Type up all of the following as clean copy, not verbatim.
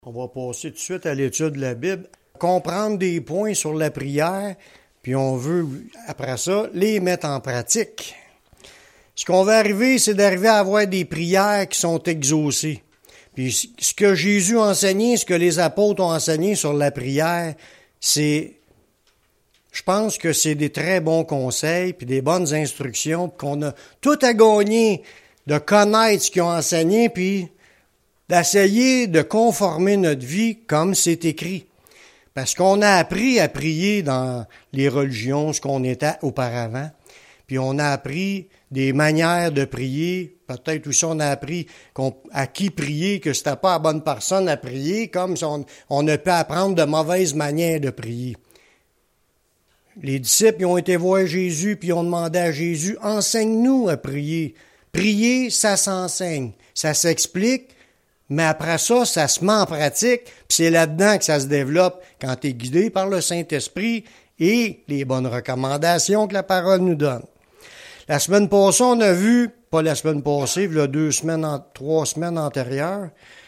On va passer tout de suite à l'étude de la Bible, comprendre des points sur la prière, puis on veut, après ça, les mettre en pratique. Ce qu'on va arriver, c'est d'arriver à avoir des prières qui sont exaucées. Puis ce que Jésus a enseigné, ce que les apôtres ont enseigné sur la prière, je pense que c'est des très bons conseils, puis des bonnes instructions, puis qu'on a tout à gagner de connaître ce qu'ils ont enseigné, puis d'essayer de conformer notre vie comme c'est écrit. Parce qu'on a appris à prier dans les religions, ce qu'on était auparavant, puis on a appris des manières de prier, peut-être aussi on a appris à qui prier, que c'était pas la bonne personne à prier, comme si on a pu apprendre de mauvaises manières de prier. Les disciples ils ont été voir Jésus, puis ils ont demandé à Jésus, « Enseigne-nous à prier. » Prier, ça s'enseigne, ça s'explique, mais après ça, ça se met en pratique, puis c'est là-dedans que ça se développe quand tu es guidé par le Saint-Esprit et les bonnes recommandations que la parole nous donne. La semaine passée, on a vu, pas la semaine passée, il y a 3 semaines antérieures,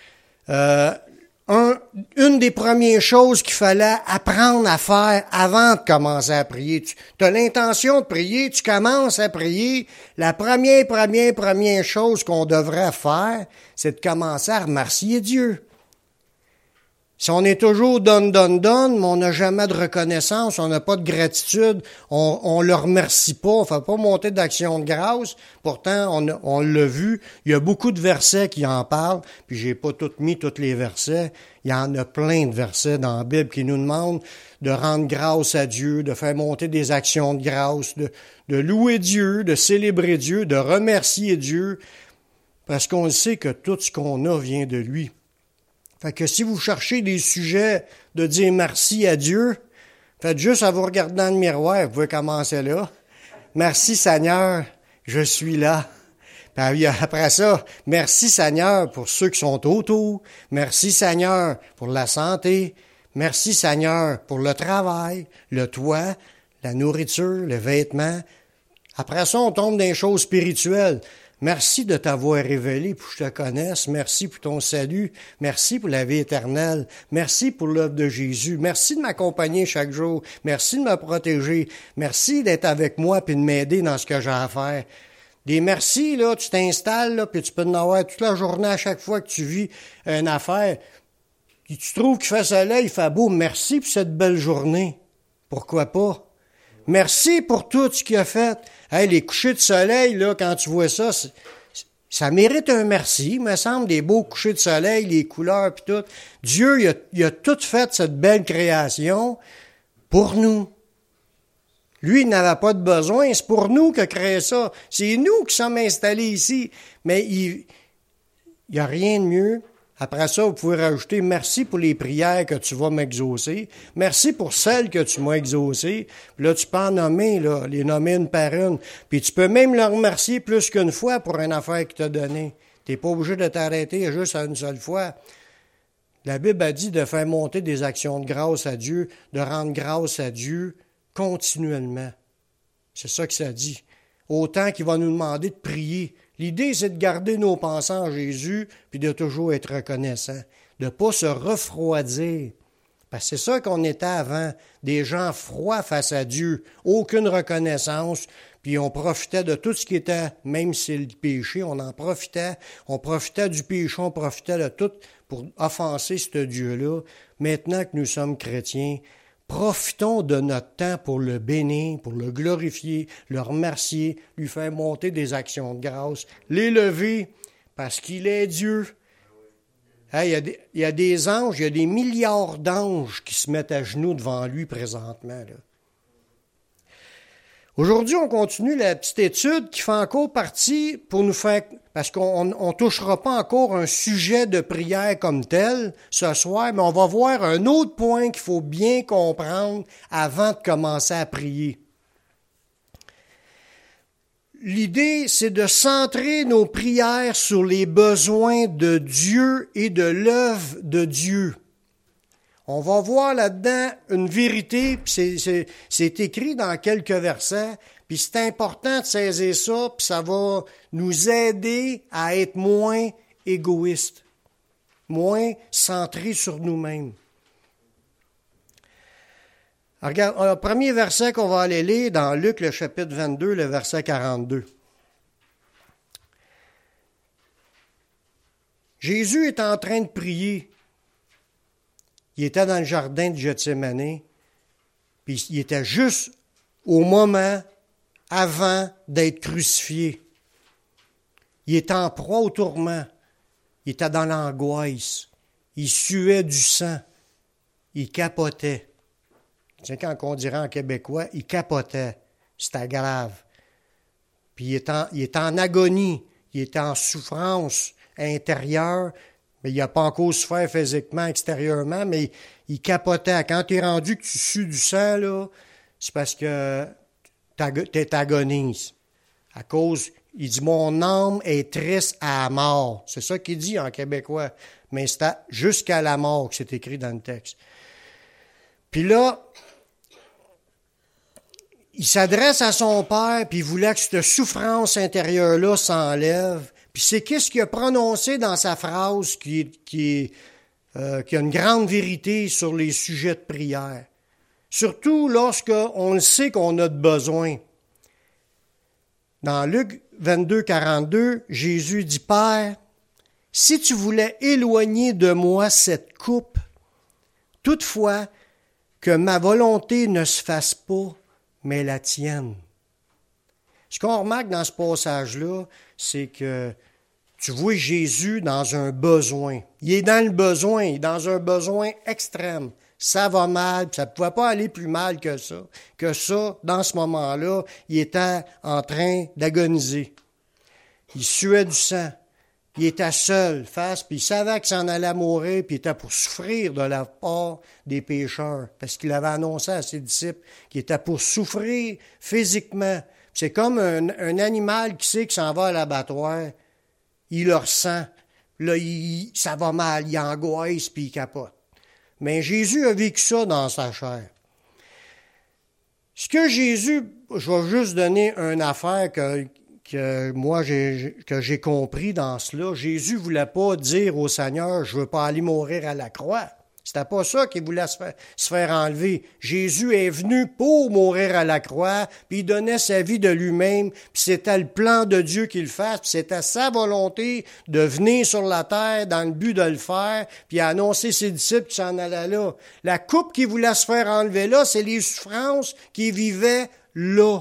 une des premières choses qu'il fallait apprendre à faire avant de commencer à prier. Tu as l'intention de prier, tu commences à prier. La première chose qu'on devrait faire, c'est de commencer à remercier Dieu. Si on est toujours donne, mais on n'a jamais de reconnaissance, on n'a pas de gratitude, on le remercie pas, on fait pas monter d'action de grâce. Pourtant, on l'a vu, il y a beaucoup de versets qui en parlent, puis j'ai pas mis tous les versets. Il y en a plein de versets dans la Bible qui nous demandent de rendre grâce à Dieu, de faire monter des actions de grâce, de louer Dieu, de célébrer Dieu, de remercier Dieu, parce qu'on sait que tout ce qu'on a vient de lui. Fait que si vous cherchez des sujets de dire merci à Dieu, faites juste à vous regarder dans le miroir, vous pouvez commencer là. Merci Seigneur, je suis là. Puis après ça, merci Seigneur pour ceux qui sont autour. Merci Seigneur pour la santé. Merci Seigneur pour le travail, le toit, la nourriture, le vêtement. Après ça, on tombe dans les choses spirituelles. Merci de t'avoir révélé pour que je te connaisse. Merci pour ton salut. Merci pour la vie éternelle. Merci pour l'œuvre de Jésus. Merci de m'accompagner chaque jour. Merci de me protéger. Merci d'être avec moi puis de m'aider dans ce que j'ai à faire. Des merci, là, tu t'installes, là, puis tu peux en avoir toute la journée à chaque fois que tu vis une affaire. Puis tu trouves qu'il fait soleil, il fait beau. Merci pour cette belle journée. Pourquoi pas? Merci pour tout ce qu'il a fait. Hey, les couchers de soleil, là, quand tu vois ça, ça mérite un merci, me semble, des beaux couchers de soleil, les couleurs puis tout. Dieu, il a tout fait cette belle création pour nous. Lui, il n'avait pas de besoin, c'est pour nous qu'il a créé ça. C'est nous qui sommes installés ici. Mais il n'y a rien de mieux. Après ça, vous pouvez rajouter « Merci pour les prières que tu vas m'exaucer. Merci pour celles que tu m'as exaucées. » Puis là, tu peux en nommer, là, les nommer une par une. Puis tu peux même le remercier plus qu'une fois pour une affaire qu'il t'a donnée. Tu n'es pas obligé de t'arrêter juste à une seule fois. La Bible a dit de faire monter des actions de grâce à Dieu, de rendre grâce à Dieu continuellement. C'est ça que ça dit. Autant qu'il va nous demander de prier. L'idée, c'est de garder nos pensées en Jésus puis de toujours être reconnaissant, de ne pas se refroidir. Parce que c'est ça qu'on était avant, des gens froids face à Dieu, aucune reconnaissance, puis on profitait de tout ce qui était, même si c'est le péché, on profitait du péché, on profitait de tout pour offenser ce Dieu-là. Maintenant que nous sommes chrétiens, profitons de notre temps pour le bénir, pour le glorifier, le remercier, lui faire monter des actions de grâce, l'élever parce qu'il est Dieu. Hey, il y a des anges, il y a des milliards d'anges qui se mettent à genoux devant lui présentement, là. Aujourd'hui, on continue la petite étude qui fait encore partie pour nous faire, parce qu'on ne touchera pas encore un sujet de prière comme tel ce soir, mais on va voir un autre point qu'il faut bien comprendre avant de commencer à prier. L'idée, c'est de centrer nos prières sur les besoins de Dieu et de l'œuvre de Dieu. On va voir là-dedans une vérité, puis c'est écrit dans quelques versets, puis c'est important de saisir ça, puis ça va nous aider à être moins égoïstes. moins centrés sur nous-mêmes. Regarde, le premier verset qu'on va aller lire dans Luc, le chapitre 22, le verset 42. Jésus est en train de prier. Il était dans le jardin de Gethsémani, puis il était juste au moment avant d'être crucifié. Il était en proie au tourment. Il était dans l'angoisse. Il suait du sang. Il capotait. Tu sais, quand on dirait en québécois, il capotait. C'était grave. Puis il est en agonie. Il est en souffrance intérieure. Mais il n'a pas encore souffert physiquement, extérieurement, mais il capotait. Quand tu es rendu que tu sues du sang, là, c'est parce que tu agonises. À cause, il dit, mon âme est triste à la mort. C'est ça qu'il dit en québécois. Mais c'est jusqu'à la mort que c'est écrit dans le texte. Puis là, il s'adresse à son père, puis il voulait que cette souffrance intérieure-là s'enlève. Puis c'est qu'est-ce qu'il a prononcé dans sa phrase qui a une grande vérité sur les sujets de prière. Surtout lorsqu'on le sait qu'on a de besoin. Dans Luc 22, 42, Jésus dit, « Père, si tu voulais éloigner de moi cette coupe, toutefois que ma volonté ne se fasse pas, mais la tienne. » Ce qu'on remarque dans ce passage-là, c'est que tu vois Jésus dans un besoin. Il est dans le besoin, il est dans un besoin extrême. Ça va mal, ça ne pouvait pas aller plus mal que ça. Que ça, dans ce moment-là, il était en train d'agoniser. Il suait du sang. Il était seul, face, puis il savait qu'il s'en allait mourir, puis il était pour souffrir de la part des pécheurs, parce qu'il avait annoncé à ses disciples qu'il était pour souffrir physiquement. C'est comme un animal qui sait qu'il s'en va à l'abattoir. Il le ressent. Là, ça va mal, il angoisse, puis il capote. Mais Jésus a vécu ça dans sa chair. Ce que Jésus, je vais juste donner une affaire que moi, que j'ai compris dans cela. Jésus voulait pas dire au Seigneur, je veux pas aller mourir à la croix. C'était pas ça qu'il voulait se faire enlever. Jésus est venu pour mourir à la croix, puis il donnait sa vie de lui-même, puis c'était le plan de Dieu qu'il le fasse, puis c'était sa volonté de venir sur la terre dans le but de le faire, puis annoncer ses disciples qui s'en allaient là. La coupe qu'il voulait se faire enlever là, c'est les souffrances qu'il vivait là.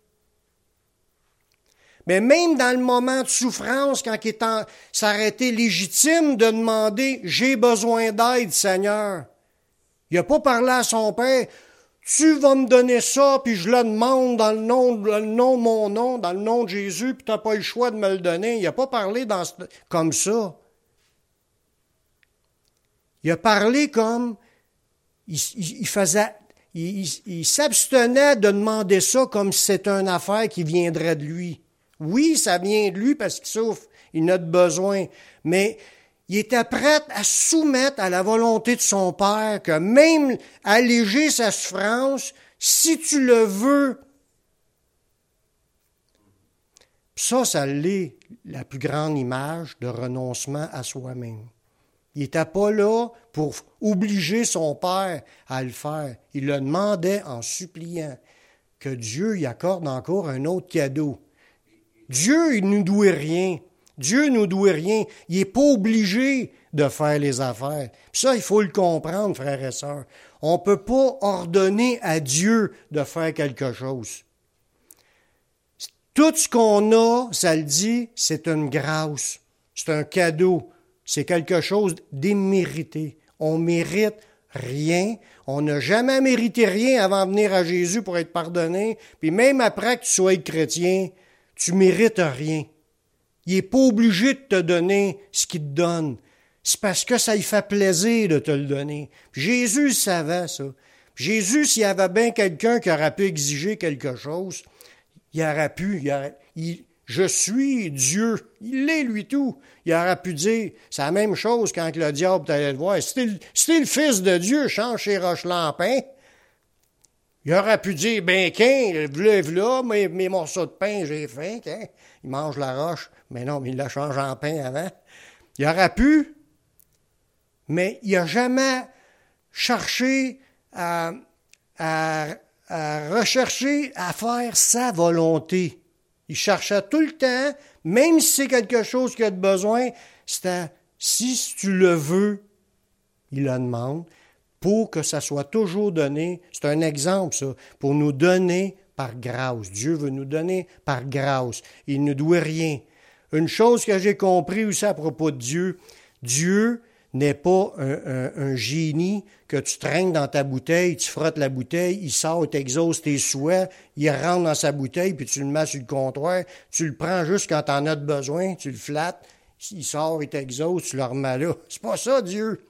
Mais même dans le moment de souffrance, quand ça aurait été légitime de demander « J'ai besoin d'aide, Seigneur », il n'a pas parlé à son père « Tu vas me donner ça, puis je le demande dans le nom de mon nom, dans le nom de Jésus, puis tu n'as pas eu le choix de me le donner. » Il n'a pas parlé comme ça. Il a parlé comme il s'abstenait de demander ça comme si c'était une affaire qui viendrait de lui. Oui, ça vient de lui parce qu'il souffre, il en a besoin, mais il était prêt à soumettre à la volonté de son Père, que même alléger sa souffrance, si tu le veux. Ça l'est la plus grande image de renoncement à soi-même. Il n'était pas là pour obliger son Père à le faire. Il le demandait en suppliant que Dieu y accorde encore un autre cadeau. Dieu, il nous doit rien. Dieu nous doit rien. Il n'est pas obligé de faire les affaires. Puis ça, il faut le comprendre, frères et sœurs. On ne peut pas ordonner à Dieu de faire quelque chose. Tout ce qu'on a, ça le dit, c'est une grâce. C'est un cadeau. C'est quelque chose d'immérité. On mérite rien. On n'a jamais mérité rien avant de venir à Jésus pour être pardonné. Puis même après que tu sois chrétien, tu mérites rien. Il n'est pas obligé de te donner ce qu'il te donne. C'est parce que ça lui fait plaisir de te le donner. Puis Jésus savait ça. Puis Jésus, s'il y avait bien quelqu'un qui aurait pu exiger quelque chose, il aurait pu. Je suis Dieu. Il l'est, lui, tout. Il aurait pu dire, c'est la même chose quand le diable allait le voir. Si t'es le fils de Dieu, change chez Roche-Lampin. Il aurait pu dire, ben, v'là, mes morceaux de pain, j'ai faim, il mange la roche. Mais non, mais il la change en pain avant. Il aurait pu. mais il n'a jamais cherché à rechercher à faire sa volonté. Il cherchait tout le temps, même si c'est quelque chose qu'il a de besoin, c'était si tu le veux, il le demande, pour que ça soit toujours donné. C'est un exemple, ça, pour nous donner par grâce. Dieu veut nous donner par grâce. Il ne doit rien. Une chose que j'ai compris aussi à propos de Dieu, Dieu n'est pas un génie que tu traînes dans ta bouteille, tu frottes la bouteille, il sort, il t'exauce tes souhaits, il rentre dans sa bouteille, puis tu le mets sur le comptoir, tu le prends juste quand tu en as besoin, tu le flattes, il sort, il t'exauce, tu le remets là. C'est pas ça, Dieu.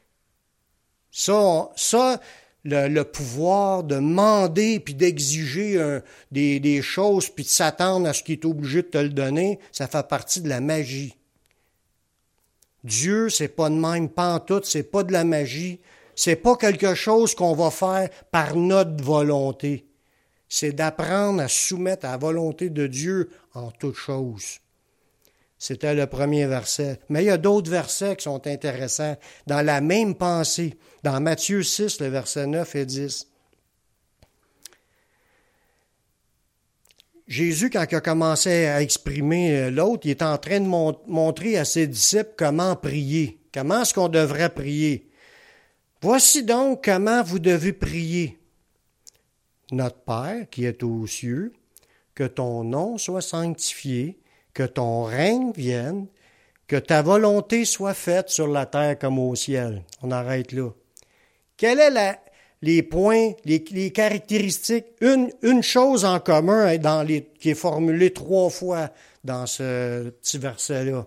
Ça, le pouvoir de demander puis d'exiger des choses puis de s'attendre à ce qu'il est obligé de te le donner, ça fait partie de la magie. Dieu, c'est pas de même pantoute, c'est pas de la magie, c'est pas quelque chose qu'on va faire par notre volonté. C'est d'apprendre à se soumettre à la volonté de Dieu en toutes choses. C'était le premier verset. Mais il y a d'autres versets qui sont intéressants dans la même pensée. Dans Matthieu 6, le verset 9 et 10. Jésus, quand il a commencé à exprimer l'autre, il est en train de montrer à ses disciples comment prier. Comment est-ce qu'on devrait prier? Voici donc comment vous devez prier. Notre Père qui est aux cieux, que ton nom soit sanctifié, que ton règne vienne, que ta volonté soit faite sur la terre comme au ciel. On arrête là. Quels sont les points, les caractéristiques, une chose en commun qui est formulée 3 fois dans ce petit verset-là?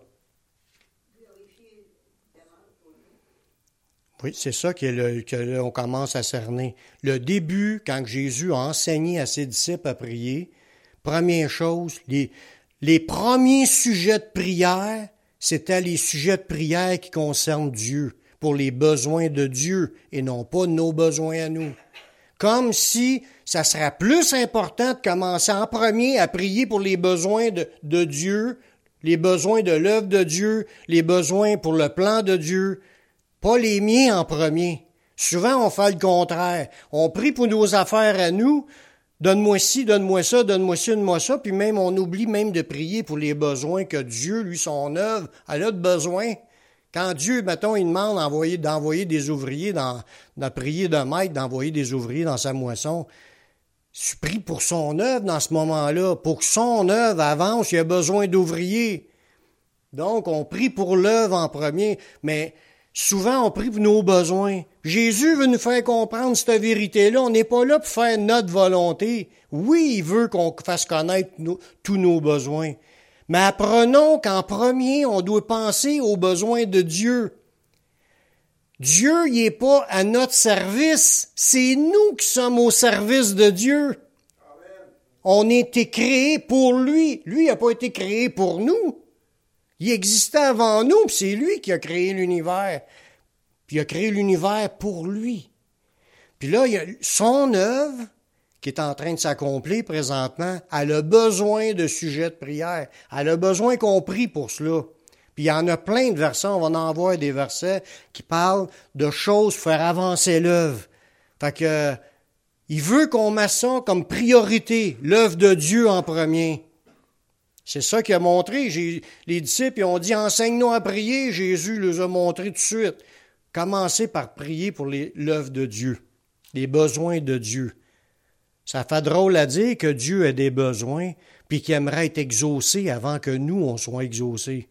Oui, c'est ça que on commence à cerner. Le début, quand Jésus a enseigné à ses disciples à prier, première chose, les premiers sujets de prière, c'était les sujets de prière qui concernent Dieu, pour les besoins de Dieu et non pas nos besoins à nous. Comme si ça serait plus important de commencer en premier à prier pour les besoins de Dieu, les besoins de l'œuvre de Dieu, les besoins pour le plan de Dieu, pas les miens en premier. Souvent, on fait le contraire. On prie pour nos affaires à nous, donne-moi ci, donne-moi ça, donne-moi ci, donne-moi ça, puis même on oublie même de prier pour les besoins que Dieu, lui, son œuvre, elle a de besoin. Quand Dieu, mettons, il demande d'envoyer des ouvriers, de prier de maître, d'envoyer des ouvriers dans sa moisson, tu pries pour son œuvre dans ce moment-là. Pour que son œuvre avance, il a besoin d'ouvriers. Donc, on prie pour l'œuvre en premier, mais souvent, on prie pour nos besoins. Jésus veut nous faire comprendre cette vérité-là. On n'est pas là pour faire notre volonté. Oui, il veut qu'on fasse connaître tous nos besoins. Mais apprenons qu'en premier, on doit penser aux besoins de Dieu. Dieu, il n'est pas à notre service. C'est nous qui sommes au service de Dieu. Amen. On a été créés pour lui. Lui, il n'a pas été créé pour nous. Il existait avant nous, puis c'est lui qui a créé l'univers. Puis il a créé l'univers pour lui. Puis là, il y a son œuvre qui est en train de s'accomplir présentement. Elle a besoin de sujets de prière. Elle a besoin qu'on prie pour cela. Puis il y en a plein de versets, on va en voir des versets qui parlent de choses pour faire avancer l'œuvre. Fait que, il veut qu'on mette ça comme priorité, l'œuvre de Dieu en premier. C'est ça qu'il a montré. Les disciples ils ont dit, enseigne-nous à prier. Jésus les a montré tout de suite. Commencez par prier pour l'œuvre de Dieu, les besoins de Dieu. Ça fait drôle à dire que Dieu a des besoins, puis qu'il aimerait être exaucé avant que nous, on soit exaucés.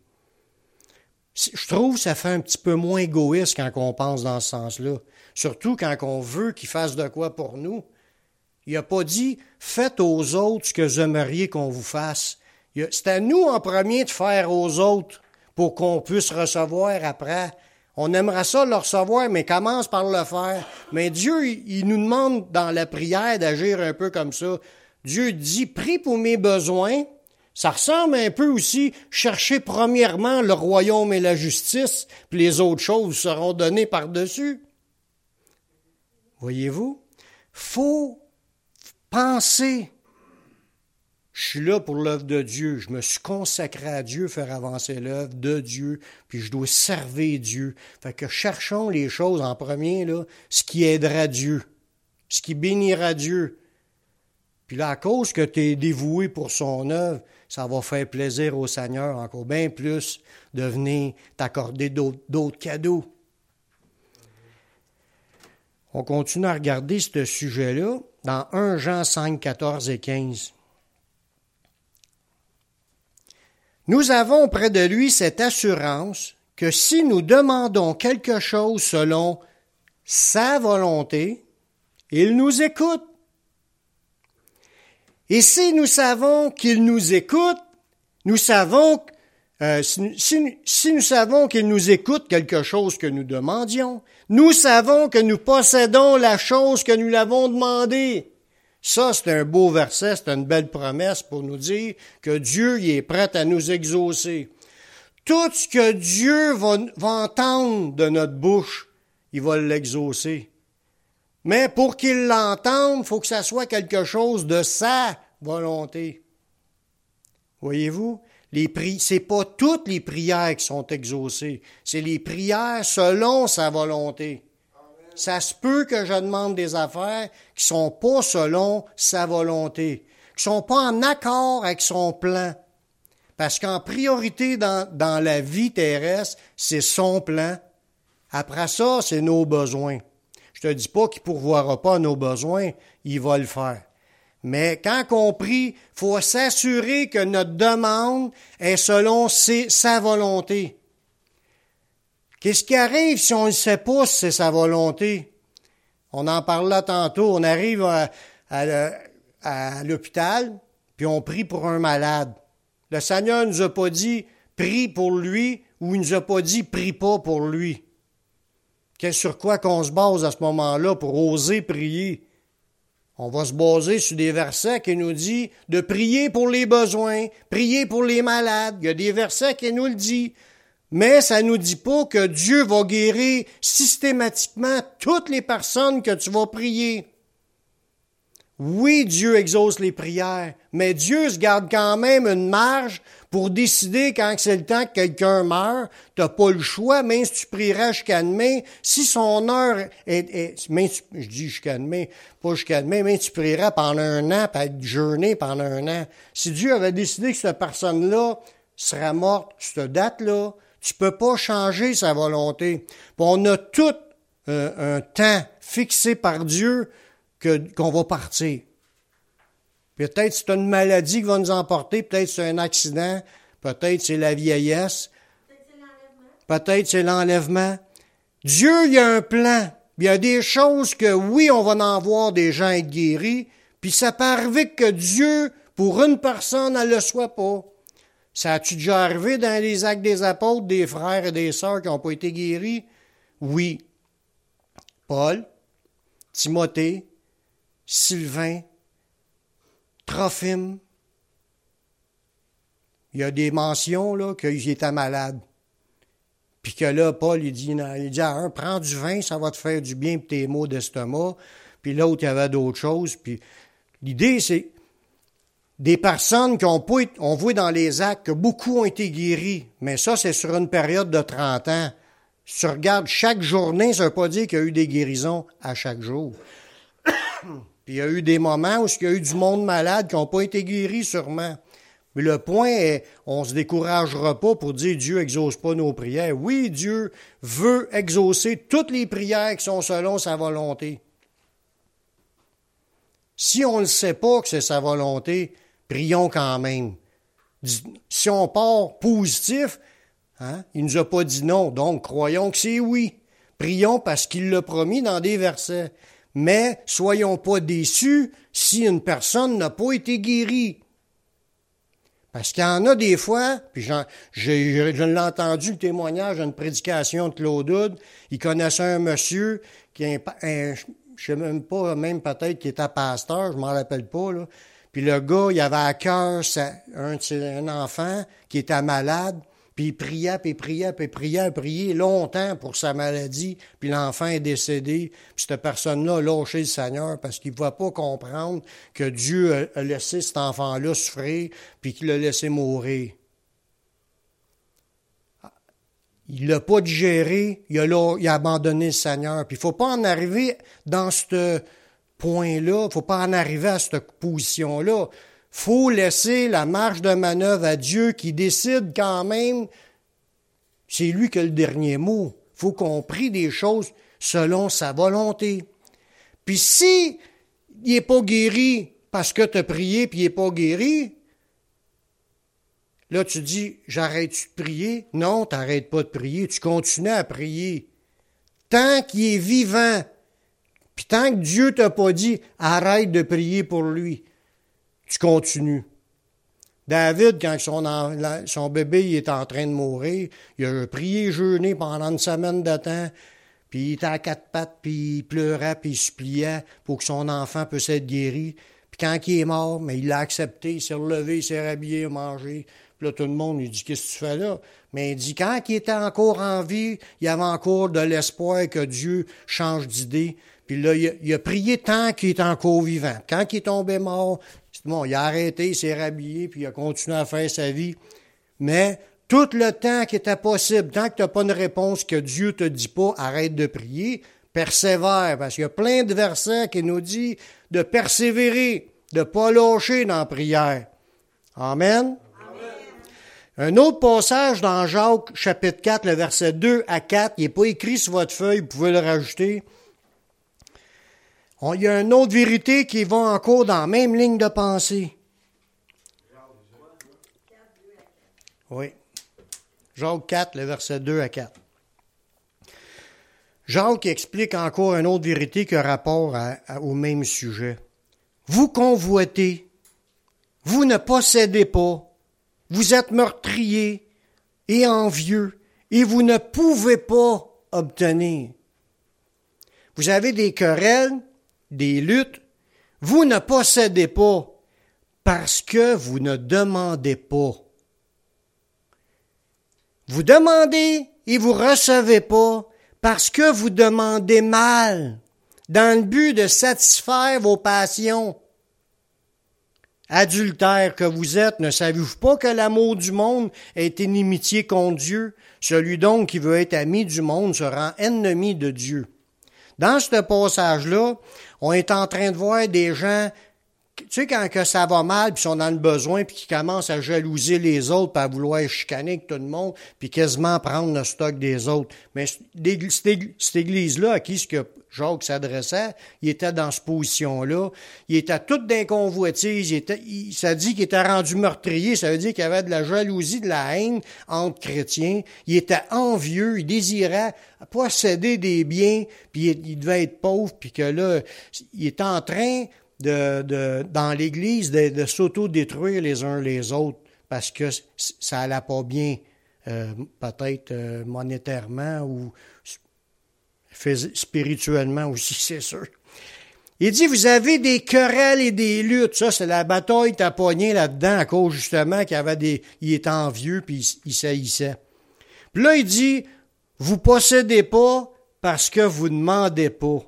Je trouve que ça fait un petit peu moins égoïste quand on pense dans ce sens-là. Surtout quand on veut qu'il fasse de quoi pour nous. Il n'a pas dit « Faites aux autres ce que vous aimeriez qu'on vous fasse ». C'est à nous en premier de faire aux autres pour qu'on puisse recevoir après. On aimerait ça le recevoir, mais commence par le faire. Mais Dieu, il nous demande dans la prière d'agir un peu comme ça. Dieu dit, prie pour mes besoins. Ça ressemble un peu aussi, chercher premièrement le royaume et la justice, puis les autres choses seront données par-dessus. Voyez-vous? Faut penser. Je suis là pour l'œuvre de Dieu. Je me suis consacré à Dieu, faire avancer l'œuvre de Dieu, puis je dois servir Dieu. Fait que cherchons les choses en premier, là, ce qui aidera Dieu, ce qui bénira Dieu. Puis là, à cause que tu es dévoué pour son œuvre, ça va faire plaisir au Seigneur encore bien plus de venir t'accorder d'autres cadeaux. On continue à regarder ce sujet-là dans 1 Jean 5, 14 et 15. Nous avons près de lui cette assurance que si nous demandons quelque chose selon sa volonté, il nous écoute. Et si nous savons qu'il nous écoute, nous savons, si nous savons qu'il nous écoute quelque chose que nous demandions, nous savons que nous possédons la chose que nous l'avons demandée. Ça, c'est un beau verset, c'est une belle promesse pour nous dire que Dieu il est prêt à nous exaucer. Tout ce que Dieu va entendre de notre bouche, il va l'exaucer. Mais pour qu'il l'entende, il faut que ça soit quelque chose de sa volonté. Voyez-vous, c'est pas toutes les prières qui sont exaucées, c'est les prières selon sa volonté. Ça se peut que je demande des affaires qui sont pas selon sa volonté, qui sont pas en accord avec son plan. Parce qu'en priorité dans la vie terrestre, c'est son plan. Après ça, c'est nos besoins. Je te dis pas qu'il pourvoira pas à nos besoins, il va le faire. Mais quand on prie, il faut s'assurer que notre demande est selon sa volonté. Qu'est-ce qui arrive si on ne sait pas si c'est sa volonté? On en parlait tantôt. On arrive à l'hôpital, puis on prie pour un malade. Le Seigneur ne nous a pas dit « prie pour lui » ou il ne nous a pas dit « prie pas pour lui ». Sur quoi qu'on se base à ce moment-là pour oser prier? On va se baser sur des versets qui nous disent de prier pour les besoins, prier pour les malades. Il y a des versets qui nous le disent. Mais ça nous dit pas que Dieu va guérir systématiquement toutes les personnes que tu vas prier. Oui, Dieu exauce les prières, mais Dieu se garde quand même une marge pour décider quand c'est le temps que quelqu'un meurt. T'as pas le choix, même si tu prierais jusqu'à demain, si son heure je dis jusqu'à demain, pas jusqu'à demain, mais tu prierais pendant un an, puis être jeûné pendant un an. Si Dieu avait décidé que cette personne-là serait morte, cette date-là, tu peux pas changer sa volonté. Puis on a tout un temps fixé par Dieu qu'on va partir. Peut-être c'est une maladie qui va nous emporter, peut-être c'est un accident, peut-être c'est la vieillesse, peut-être c'est l'enlèvement. Dieu, il y a un plan. Il y a des choses que, oui, on va en voir des gens être guéris, puis ça peut arriver que Dieu, pour une personne, elle le soit pas. Ça a-tu déjà arrivé dans les actes des apôtres, des frères et des sœurs qui n'ont pas été guéris? Oui. Paul, Timothée, Sylvain, Trophime. Il y a des mentions là qu'il était malade. Puis que là, Paul, il dit à un, prends du vin, ça va te faire du bien pour tes maux d'estomac. Puis l'autre, il y avait d'autres choses. Puis l'idée, c'est des personnes qui ont pas, on voit dans les actes que beaucoup ont été guéris. Mais ça, c'est sur une période de 30 ans. Si tu regardes chaque journée, ça ne veut pas dire qu'il y a eu des guérisons à chaque jour. Puis il y a eu des moments où il y a eu du monde malade qui n'ont pas été guéris, sûrement. Mais le point est, on ne se découragera pas pour dire Dieu n'exauce pas nos prières. Oui, Dieu veut exaucer toutes les prières qui sont selon sa volonté. Si on ne sait pas que c'est sa volonté, prions quand même. Si on part positif, il ne nous a pas dit non, donc croyons que c'est oui. Prions parce qu'il l'a promis dans des versets. Mais soyons pas déçus si une personne n'a pas été guérie. Parce qu'il y en a des fois, puis je l'ai entendu, le témoignage d'une prédication de Claude Hood, il connaissait un monsieur qui est je sais même pas, même peut-être qu'il était pasteur, je m'en rappelle pas, là. Puis le gars, il avait à cœur un enfant qui était malade, Puis il priait longtemps pour sa maladie, puis l'enfant est décédé, puis cette personne-là a lâché le Seigneur parce qu'il ne pouvait pas comprendre que Dieu a laissé cet enfant-là souffrir, puis qu'il l'a laissé mourir. Il l'a pas digéré, il a abandonné le Seigneur. Puis il ne faut pas en arriver dans ce point-là, il ne faut pas en arriver à cette position-là. Il faut laisser la marge de manœuvre à Dieu qui décide quand même. C'est lui qui a le dernier mot. Il faut qu'on prie des choses selon sa volonté. Puis si il n'est pas guéri parce que tu as prié puis il n'est pas guéri, là, tu dis, j'arrête-tu de prier? Non, tu n'arrêtes pas de prier. Tu continues à prier. Tant qu'il est vivant, puis tant que Dieu t'a pas dit, arrête de prier pour lui, tu continues. David, quand son bébé il est en train de mourir, il a prié et jeûné pendant une semaine de temps, puis il était à quatre pattes, puis il pleurait, puis il suppliait pour que son enfant puisse être guéri. Puis quand il est mort, mais il l'a accepté, il s'est relevé, il s'est rhabillé, il a mangé. Puis là, tout le monde lui dit, qu'est-ce que tu fais là? Mais il dit, quand il était encore en vie, il y avait encore de l'espoir que Dieu change d'idée. Puis là, il a prié tant qu'il est encore vivant. Quand il est tombé mort, bon, il a arrêté, il s'est rhabillé, puis il a continué à faire sa vie. Mais tout le temps qui était possible, tant que tu n'as pas une réponse que Dieu te dit pas, arrête de prier, persévère. Parce qu'il y a plein de versets qui nous disent de persévérer, de ne pas lâcher dans la prière. Amen. Un autre passage dans Jacques, chapitre 4, le verset 2 à 4, il n'est pas écrit sur votre feuille, vous pouvez le rajouter. Il y a une autre vérité qui va encore dans la même ligne de pensée. Oui. Jacques 4, le verset 2 à 4. Jacques explique encore une autre vérité qui a rapport au même sujet. Vous convoitez, vous ne possédez pas, vous êtes meurtriers et envieux, et vous ne pouvez pas obtenir. Vous avez des querelles, des luttes, vous ne possédez pas parce que vous ne demandez pas. Vous demandez et vous recevez pas parce que vous demandez mal, dans le but de satisfaire vos passions. Adultères que vous êtes, ne savez-vous pas que l'amour du monde est inimitié contre Dieu? Celui donc qui veut être ami du monde se rend ennemi de Dieu. Dans ce passage-là, on est en train de voir des gens, tu sais, quand que ça va mal, puis ils sont dans le besoin, puis qui commencent à jalouser les autres, puis à vouloir chicaner avec tout le monde, puis quasiment prendre le stock des autres. Mais cette église-là, à qui ce que Jacques s'adressait, il était dans cette position-là. Il était tout d'un convoitise. Ça dit qu'il était rendu meurtrier. Ça veut dire qu'il y avait de la jalousie, de la haine entre chrétiens. Il était envieux. Il désirait posséder des biens. Puis il devait être pauvre. Puis que là, il était en train dans l'Église de s'auto-détruire les uns les autres parce que ça allait pas bien, peut-être monétairement ou spirituellement aussi, c'est sûr. Il dit, vous avez des querelles et des luttes. Ça, c'est la bataille tapognée là-dedans à cause justement il était envieux puis il saillissait. Puis là, il dit, vous possédez pas parce que vous demandez pas.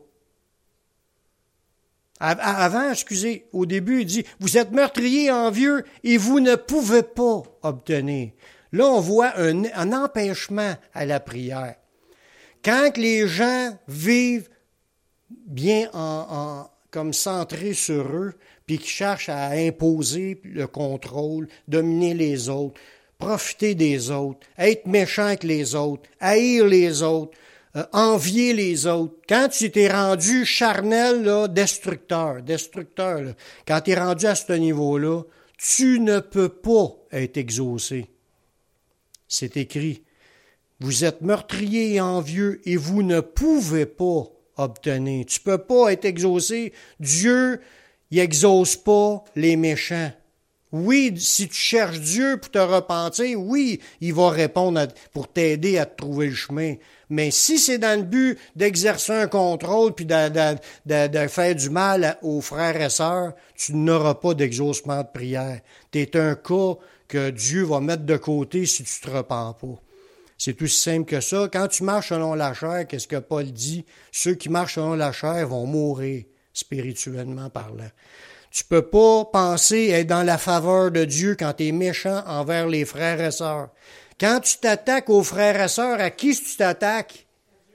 Au début, il dit, vous êtes meurtriers envieux et vous ne pouvez pas obtenir. Là, on voit un empêchement à la prière. Quand les gens vivent bien comme centrés sur eux, puis qui cherchent à imposer le contrôle, dominer les autres, profiter des autres, être méchant avec les autres, haïr les autres, envier les autres. Quand tu t'es rendu charnel, là, destructeur, là, quand tu es rendu à ce niveau-là, tu ne peux pas être exaucé. C'est écrit. Vous êtes meurtriers et envieux et vous ne pouvez pas obtenir. Tu peux pas être exaucé. Dieu, il exauce pas les méchants. Oui, si tu cherches Dieu pour te repentir, oui, il va répondre pour t'aider à te trouver le chemin. Mais si c'est dans le but d'exercer un contrôle puis de faire du mal aux frères et sœurs, tu n'auras pas d'exaucement de prière. Tu es un cas que Dieu va mettre de côté si tu ne te repens pas. C'est aussi simple que ça. Quand tu marches selon la chair, qu'est-ce que Paul dit? Ceux qui marchent selon la chair vont mourir, spirituellement parlant. Tu peux pas penser être dans la faveur de Dieu quand tu es méchant envers les frères et sœurs. Quand tu t'attaques aux frères et sœurs, à qui tu t'attaques?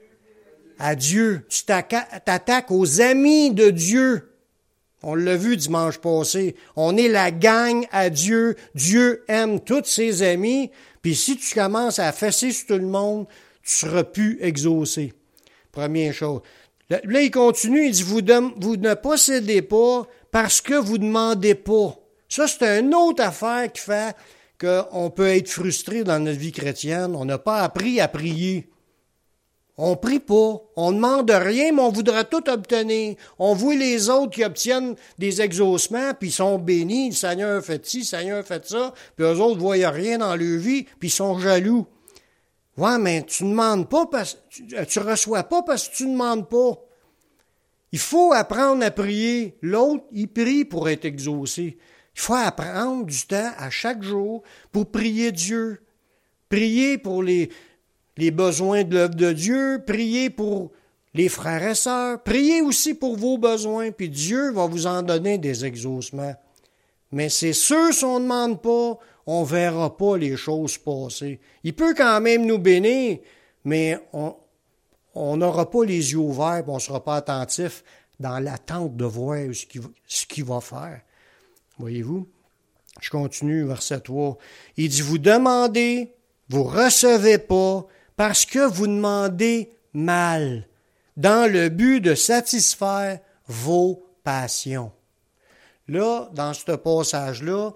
À Dieu. Tu t'attaques aux amis de Dieu. On l'a vu dimanche passé. On est la gang à Dieu. Dieu aime tous ses amis. Puis si tu commences à fesser sur tout le monde, tu seras plus exaucé. Première chose. Là, il continue, il dit, vous ne possédez pas parce que vous ne demandez pas. Ça, c'est une autre affaire qui fait qu'on peut être frustré dans notre vie chrétienne. On n'a pas appris à prier. On prie pas. On demande rien, mais on voudrait tout obtenir. On voit les autres qui obtiennent des exaucements, puis ils sont bénis. Le Seigneur a fait ci, le Seigneur a fait ça. Puis eux autres ne voient rien dans leur vie, puis ils sont jaloux. Ouais, mais tu ne demandes pas parce que tu reçois pas parce que tu ne demandes pas. Il faut apprendre à prier. L'autre, il prie pour être exaucé. Il faut apprendre du temps à chaque jour pour prier Dieu. Prier pour les besoins de l'œuvre de Dieu, priez pour les frères et sœurs, priez aussi pour vos besoins, puis Dieu va vous en donner des exaucements. Mais c'est sûr, si on ne demande pas, on ne verra pas les choses passer. Il peut quand même nous bénir, mais on n'aura pas les yeux ouverts, on ne sera pas attentif dans l'attente de voir ce qu'il va faire. Voyez-vous? Je continue, verset 3. Il dit, vous demandez, vous recevez pas, parce que vous demandez mal, dans le but de satisfaire vos passions. Là, dans ce passage-là,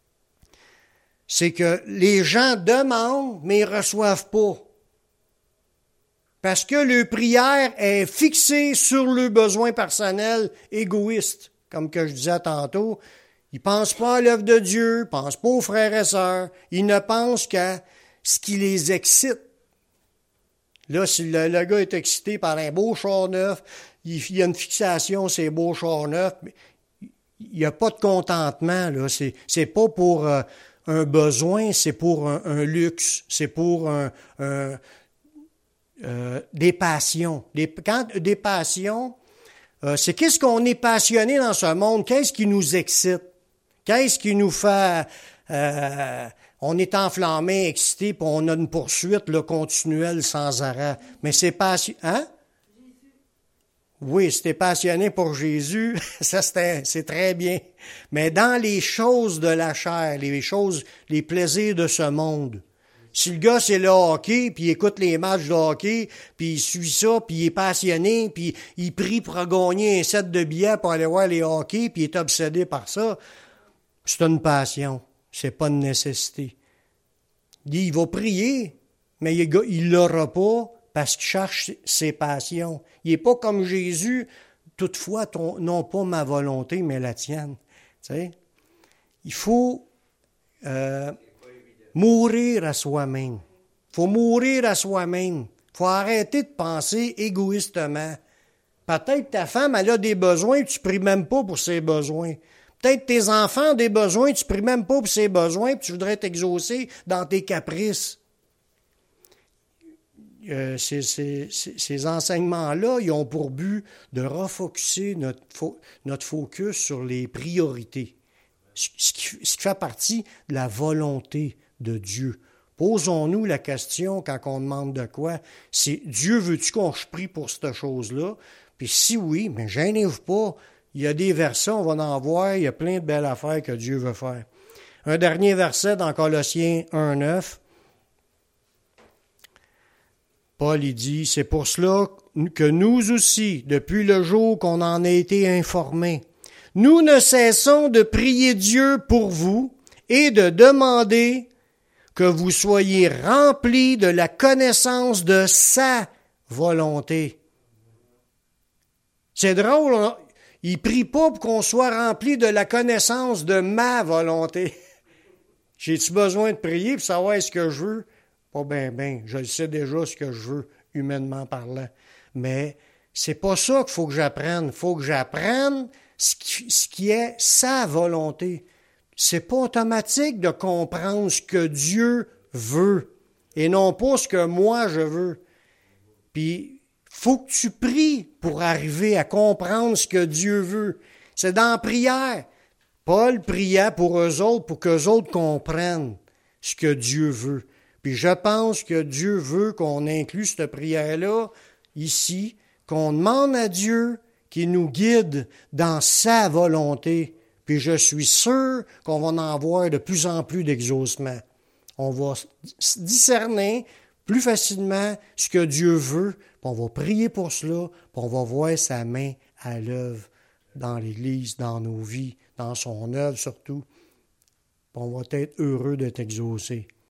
c'est que les gens demandent, mais ils ne reçoivent pas. Parce que leur prière est fixée sur leurs besoins personnels égoïstes. Comme que je disais tantôt, ils ne pensent pas à l'œuvre de Dieu, ils ne pensent pas aux frères et sœurs, ils ne pensent qu'à ce qui les excite. Là, si le gars est excité par un beau char neuf, il y a une fixation sur ces beaux chars neufs, mais il n'y a pas de contentement, là. C'est pas pour un besoin, c'est pour un luxe, c'est pour des passions. Des passions, c'est qu'est-ce qu'on est passionné dans ce monde, qu'est-ce qui nous excite, qu'est-ce qui nous fait... on est enflammé, excité, puis on a une poursuite là, continuelle sans arrêt. Mais c'est passionné. Hein? Oui, si t'es passionné pour Jésus, ça c'est très bien. Mais dans les choses de la chair, les plaisirs de ce monde, si le gars c'est le hockey, puis il écoute les matchs de hockey, puis il suit ça, puis il est passionné, puis il prie pour gagner un set de billets pour aller voir les hockey, puis il est obsédé par ça, c'est une passion. C'est pas une nécessité. Il va prier, mais il l'aura pas parce qu'il cherche ses passions. Il n'est pas comme Jésus, toutefois, non pas ma volonté, mais la tienne. Tu sais? Il faut mourir à soi-même. Il faut mourir à soi-même. Il faut arrêter de penser égoïstement. Peut-être ta femme, elle a des besoins, tu ne pries même pas pour ses besoins. Peut-être tes enfants ont des besoins, tu ne pries même pas pour ses besoins, puis tu voudrais t'exaucer dans tes caprices. Ces enseignements-là, ils ont pour but de refocuser notre focus sur les priorités, ce qui fait partie de la volonté de Dieu. Posons-nous la question quand on demande de quoi, c'est Dieu veux-tu qu'on se prie pour cette chose-là? Puis si oui, mais gênez-vous pas. Il y a des versets, on va en voir, il y a plein de belles affaires que Dieu veut faire. Un dernier verset dans Colossiens 1:9. Paul, il dit, c'est pour cela que nous aussi, depuis le jour qu'on en a été informés, nous ne cessons de prier Dieu pour vous et de demander que vous soyez remplis de la connaissance de sa volonté. C'est drôle, hein? Il prie pas pour qu'on soit rempli de la connaissance de ma volonté. J'ai-tu besoin de prier pour savoir ce que je veux? Pas ben, je sais déjà ce que je veux, humainement parlant. Mais c'est pas ça qu'il faut que j'apprenne. Il faut que j'apprenne ce qui est sa volonté. c'est pas automatique de comprendre ce que Dieu veut et non pas ce que moi je veux. Puis, faut que tu pries pour arriver à comprendre ce que Dieu veut. C'est dans la prière. Paul priait pour eux autres, pour qu'eux autres comprennent ce que Dieu veut. Puis je pense que Dieu veut qu'on inclue cette prière-là ici, qu'on demande à Dieu qu'il nous guide dans sa volonté. Puis je suis sûr qu'on va en voir de plus en plus d'exaucements. On va discerner plus facilement ce que Dieu veut, puis on va prier pour cela, puis on va voir sa main à l'œuvre dans l'Église, dans nos vies, dans son œuvre surtout. Puis on va être heureux d'être exaucé.